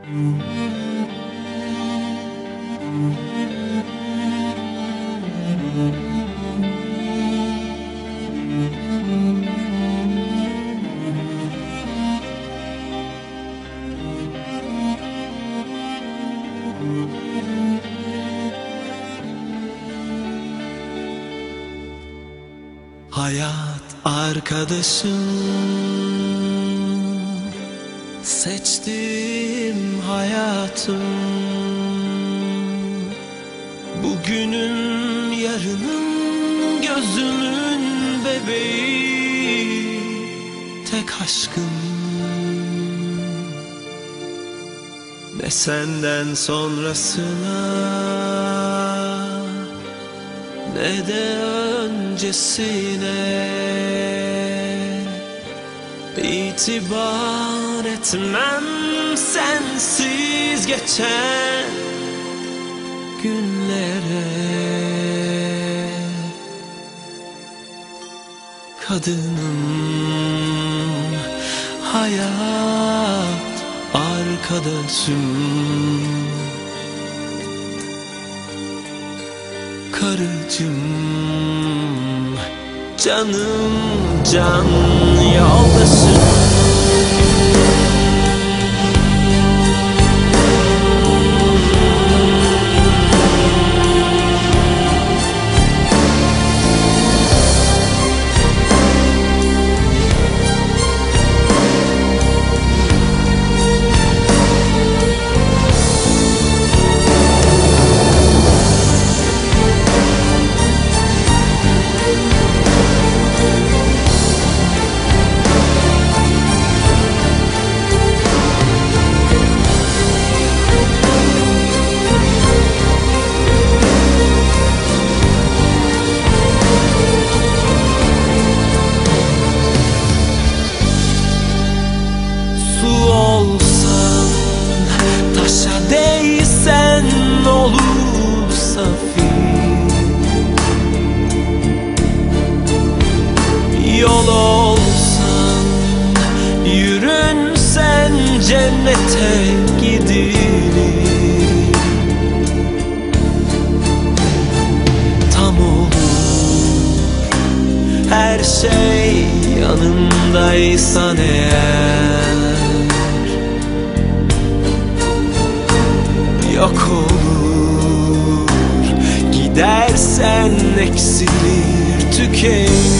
Hayat arkadaşım, seçtiğim hayatım, bugünün yarının gözümün bebeği, tek aşkım. Ne senden sonrasına ne de öncesine itibar etmem sensiz geçen günlere. Kadınım, hayat arkadaşım, karıcım, canım, can yoldaşım. Yol olsan, yürünsen cennete gidilir. Tam olur her şey yanındaysan eğer, yok olur gidersen eksilir, tükenir.